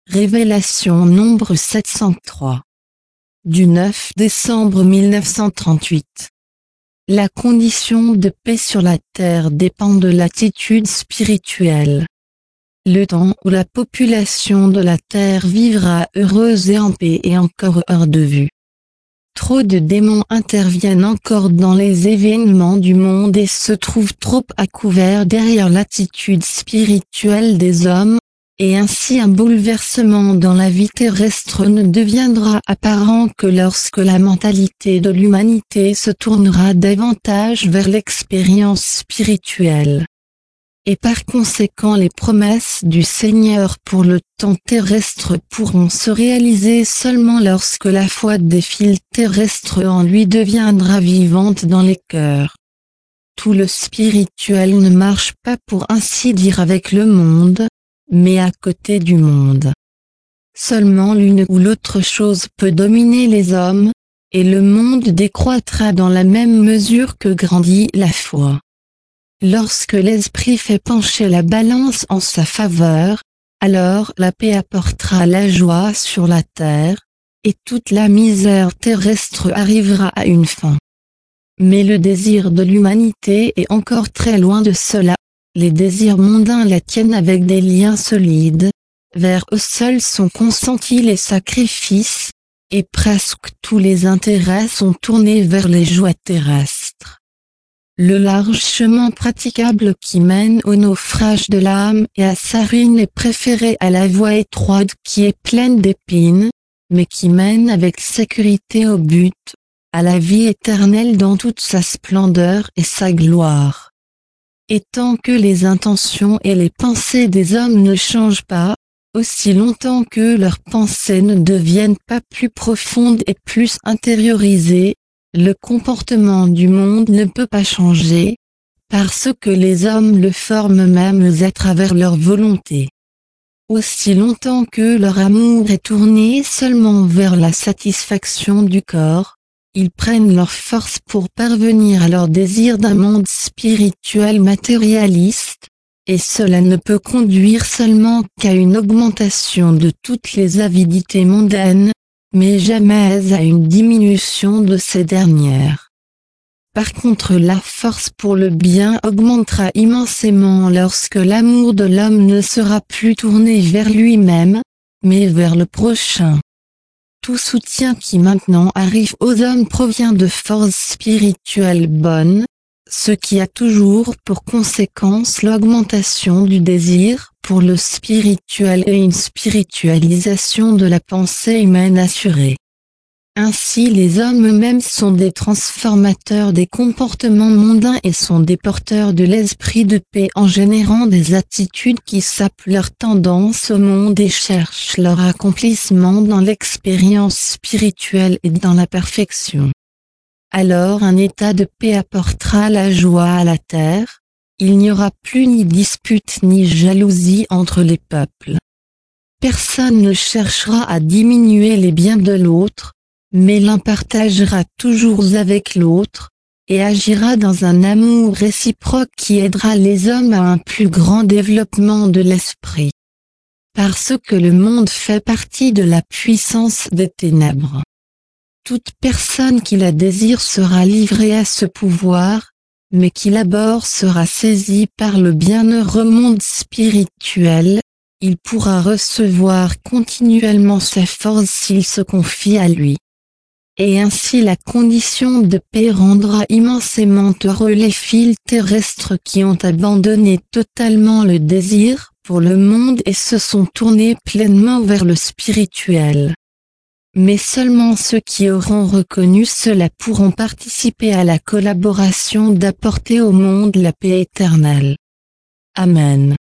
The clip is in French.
Révélation nombre 703. Du 9 décembre 1938. La condition de paix sur la terre dépend de l'attitude spirituelle. Le temps où la population de la terre vivra heureuse et en paix est encore hors de vue. Trop de démons interviennent encore dans les événements du monde et se trouvent trop à couvert derrière l'attitude spirituelle des hommes, et ainsi un bouleversement dans la vie terrestre ne deviendra apparent que lorsque la mentalité de l'humanité se tournera davantage vers l'expérience spirituelle. Et par conséquent les promesses du Seigneur pour le temps terrestre pourront se réaliser seulement lorsque la foi des fils terrestres en lui deviendra vivante dans les cœurs. Tout le spirituel ne marche pas pour ainsi dire avec le monde, mais à côté du monde. Seulement l'une ou l'autre chose peut dominer les hommes, et le monde décroîtra dans la même mesure que grandit la foi. Lorsque l'esprit fait pencher la balance en sa faveur, alors la paix apportera la joie sur la terre, et toute la misère terrestre arrivera à une fin. Mais le désir de l'humanité est encore très loin de cela. Les désirs mondains la tiennent avec des liens solides, vers eux seuls sont consentis les sacrifices, et presque tous les intérêts sont tournés vers les joies terrestres. Le large chemin praticable qui mène au naufrage de l'âme et à sa ruine est préféré à la voie étroite qui est pleine d'épines, mais qui mène avec sécurité au but, à la vie éternelle dans toute sa splendeur et sa gloire. Et tant que les intentions et les pensées des hommes ne changent pas, aussi longtemps que leurs pensées ne deviennent pas plus profondes et plus intériorisées, le comportement du monde ne peut pas changer, parce que les hommes le forment eux-mêmes à travers leur volonté. Aussi longtemps que leur amour est tourné seulement vers la satisfaction du corps, ils prennent leur force pour parvenir à leur désir d'un monde spirituel matérialiste, et cela ne peut conduire seulement qu'à une augmentation de toutes les avidités mondaines, mais jamais à une diminution de ces dernières. Par contre la force pour le bien augmentera immensément lorsque l'amour de l'homme ne sera plus tourné vers lui-même, mais vers le prochain. Tout soutien qui maintenant arrive aux hommes provient de forces spirituelles bonnes, ce qui a toujours pour conséquence l'augmentation du désir pour le spirituel et une spiritualisation de la pensée humaine assurée. Ainsi les hommes eux-mêmes sont des transformateurs des comportements mondains et sont des porteurs de l'esprit de paix en générant des attitudes qui sapent leur tendance au monde et cherchent leur accomplissement dans l'expérience spirituelle et dans la perfection. Alors un état de paix apportera la joie à la terre, il n'y aura plus ni dispute ni jalousie entre les peuples. Personne ne cherchera à diminuer les biens de l'autre, mais l'un partagera toujours avec l'autre, et agira dans un amour réciproque qui aidera les hommes à un plus grand développement de l'esprit. Parce que le monde fait partie de la puissance des ténèbres. Toute personne qui la désire sera livrée à ce pouvoir, mais qui d'abord sera saisie par le bienheureux monde spirituel, il pourra recevoir continuellement sa force s'il se confie à lui. Et ainsi la condition de paix rendra immensément heureux les fils terrestres qui ont abandonné totalement le désir pour le monde et se sont tournés pleinement vers le spirituel. Mais seulement ceux qui auront reconnu cela pourront participer à la collaboration d'apporter au monde la paix éternelle. Amen.